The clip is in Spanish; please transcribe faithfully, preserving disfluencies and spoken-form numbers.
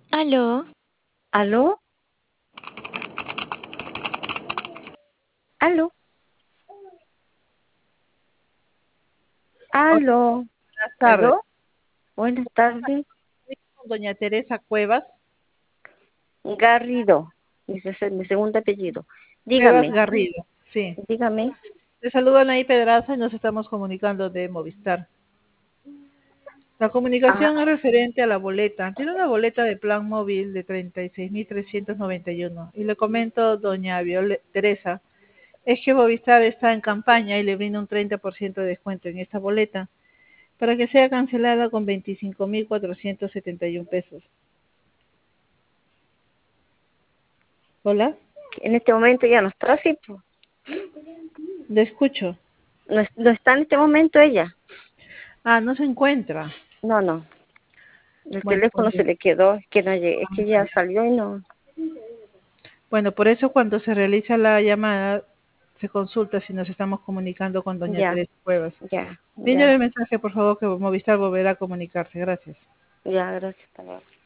¿Aló? ¿Aló? ¿Aló? Hola, ¿Aló? buenas tardes. ¿Aló? Buenas tardes. Con doña Teresa Cuevas. Garrido. Ese es mi segundo apellido. Cuevas Dígame, Garrido. Sí. dígame. Le saluda Anaí Pedraza y nos estamos comunicando de Movistar. La Ah, comunicación es referente a la boleta. Tiene una boleta de plan móvil de treinta y seis mil trescientos noventa y uno. Y le comento, doña Viole- Teresa, es que Movistar está en campaña y le brinda un treinta por ciento de descuento en esta boleta para que sea cancelada con veinticinco mil cuatrocientos setenta y uno pesos. Hola, en este momento ya no está así, pues. le escucho. No, es- no está en este momento ella. Ah, no se encuentra. No, no. El Bueno, pues, teléfono se le quedó. Es que, no llegué, es que ah, ya ya. salió y no. Bueno, por eso cuando se realiza la llamada se consulta si nos estamos comunicando con doña Ya, Teresa Cuevas. ya, Brindale ya. el mensaje, por favor, que Movistar volverá a comunicarse. Gracias. Ya, gracias. Hasta luego.